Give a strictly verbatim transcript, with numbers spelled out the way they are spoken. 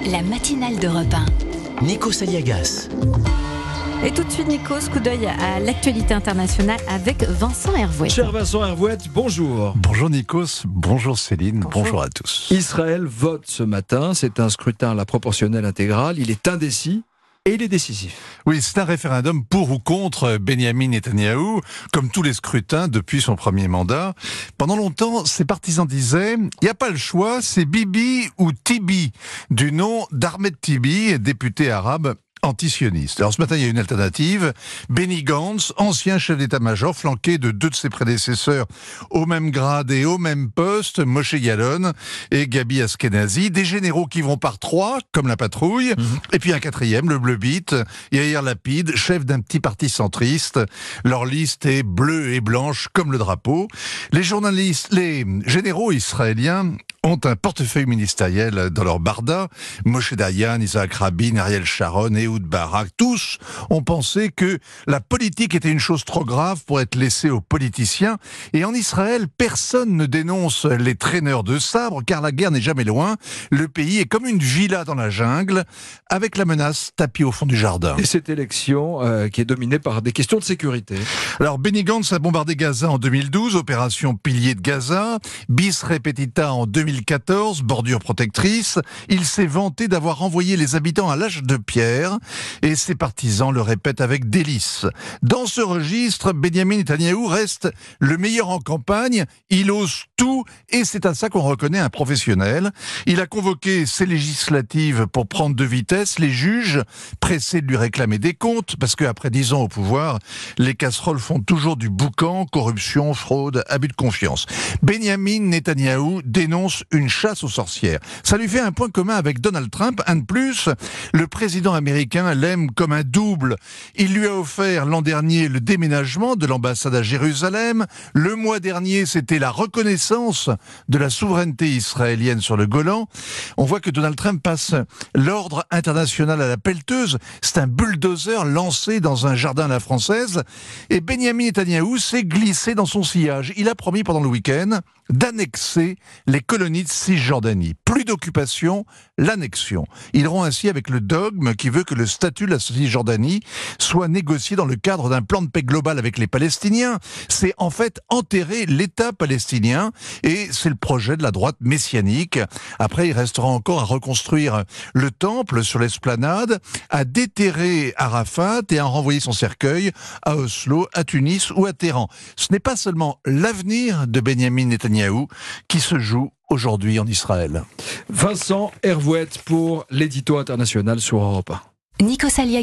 La matinale d'Europe un. Nikos Aliagas. Et tout de suite, Nikos, coup d'œil à l'actualité internationale avec Vincent Hervouet. Cher Vincent Hervouet, bonjour. Bonjour Nikos, bonjour Céline, bonjour, bonjour à tous. Israël vote ce matin, c'est un scrutin à la proportionnelle intégrale, il est indécis et il est décisif. Oui, c'est un référendum pour ou contre Benyamin Netanyahou, comme tous les scrutins depuis son premier mandat. Pendant longtemps, ses partisans disaient « il n'y a pas le choix, c'est Bibi ou Tibi », du nom d'Ahmed Tibi, député arabe antisioniste. Alors ce matin, il y a une alternative. Benny Gantz, ancien chef d'état-major, flanqué de deux de ses prédécesseurs au même grade et au même poste, Moshe Yaalon et Gabi Ashkenazi, des généraux qui vont par trois, comme la patrouille, mm-hmm. et puis un quatrième, le Bleu Beat, Yair Lapid, chef d'un petit parti centriste. Leur liste est bleue et blanche comme le drapeau. Les journalistes, les généraux israéliens ont un portefeuille ministériel dans leur barda. Moshe Dayan, Isaac Rabin, Ariel Sharon et Ehud Barak, tous ont pensé que la politique était une chose trop grave pour être laissée aux politiciens. Et en Israël, personne ne dénonce les traîneurs de sabre, car la guerre n'est jamais loin. Le pays est comme une villa dans la jungle, avec la menace tapie au fond du jardin. Et cette élection euh, qui est dominée par des questions de sécurité. Alors, Benny Gantz a bombardé Gaza en deux mille douze, opération Pilier de Gaza, bis repetita en deux mille quatorze, bordure protectrice. Il s'est vanté d'avoir envoyé les habitants à l'âge de pierre, et ses partisans le répètent avec délice. Dans ce registre, Benyamin Netanyahou reste le meilleur en campagne, il ose tout, et c'est à ça qu'on reconnaît un professionnel. Il a convoqué ses législatives pour prendre de vitesse, les juges pressés de lui réclamer des comptes, parce qu'après dix ans au pouvoir, les casseroles font toujours du boucan, corruption, fraude, abus de confiance. Benyamin Netanyahou dénonce une chasse aux sorcières. Ça lui fait un point commun avec Donald Trump. Un de plus, le président américain l'aime comme un double. Il lui a offert l'an dernier le déménagement de l'ambassade à Jérusalem. Le mois dernier, c'était la reconnaissance de la souveraineté israélienne sur le Golan. On voit que Donald Trump passe l'ordre international à la pelleteuse. C'est un bulldozer lancé dans un jardin à la française. Et Benyamin Netanyahou s'est glissé dans son sillage. Il a promis pendant le week-end d'annexer les colonies de Cisjordanie. Plus d'occupation, l'annexion. Il rompt ainsi avec le dogme qui veut que le statut de la Cisjordanie soit négocié dans le cadre d'un plan de paix global avec les Palestiniens. C'est en fait enterrer l'État palestinien, et c'est le projet de la droite messianique. Après, il restera encore à reconstruire le temple sur l'esplanade, à déterrer Arafat et à renvoyer son cercueil à Oslo, à Tunis ou à Téhéran. Ce n'est pas seulement l'avenir de Benyamin Netanyahou qui se joue aujourd'hui en Israël. Vincent Hervouet pour l'édito international sur Europe un. Nikos Aliagas.